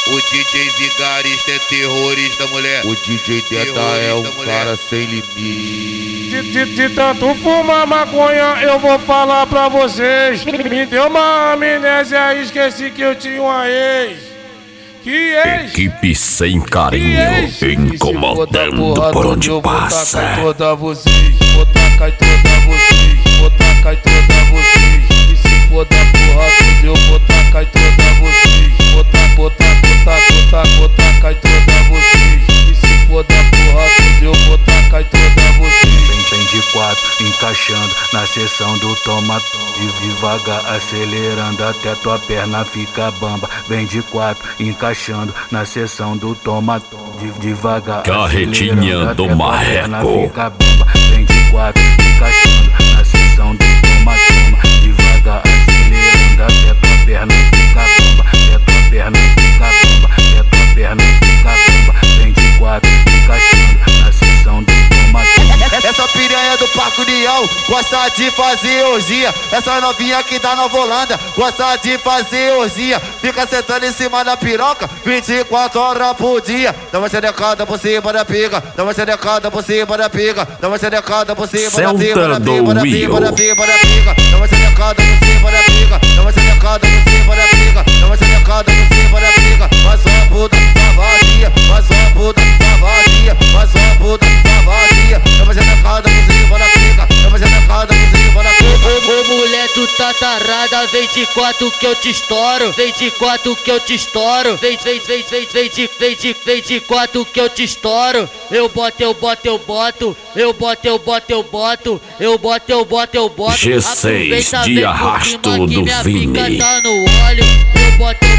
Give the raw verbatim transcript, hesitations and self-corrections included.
O D J vigarista é terrorista, mulher. O D J Teta é um cara sem limite. De, de, de tanto fumar maconha, eu vou falar pra vocês. Me deu uma amnésia, esqueci que eu tinha uma ex. Que ex? Equipe sem carinho, incomodando por onde passa. Vou tacar toda vocês, vou tacar toda vocês, vou tacar toda vocês. E se for da porra tudo, eu vou tacar toda vocês. Vou tacar, vou tacar, vou tacar, vou tacar toda vocês. E se for da porra tudo, eu vou tacar toda vocês. Vem de quatro, encaixando na seção do toma de devagar, acelerando até tua perna fica bamba. Vem de quatro, encaixando na seção do toma de devagar, Carretinha do Marreco. Vem de quatro, encaixando na seção do toma devagar, acelerando até tua perna fica bamba. Até tua perna fica bamba, até tua perna fica bamba. Vem de quatro, encaixando na seção do toma. Essa piranha do Parque União gosta de fazer orgia. Essa novinha que tá na Holanda gosta de fazer orgia. Fica sentando em cima da piroca vinte e quatro horas por dia. Dá uma xerecada por cima da pica, dá uma xerecada por cima da pica, dá uma xerecada por cima da pica, da pica, da pica, da pica, da pica. Dá uma xerecada por cima da pica, dá uma xerecada por cima da pica, dá uma xerecada por cima da pica. Faz uma puta, tá vazia, faz uma puta, tá vazia, faz uma puta, tá vazia. Dá uma xerecada por cima da pica, dá uma xerecada por cima da pica. Ô mulher, tu tá tarada, vem de quatro que eu te estouro. Vem de quatro que eu te estouro. Vem, vem, vem, vem, vem de, vem de, vem de quatro que eu te estouro. Eu boto, eu boto, eu boto. Eu boto, eu boto, eu boto. Eu boto, eu boto, eu boto. G seis de arrasto do Vini. Minha pica tá no óleo. Eu boto, eu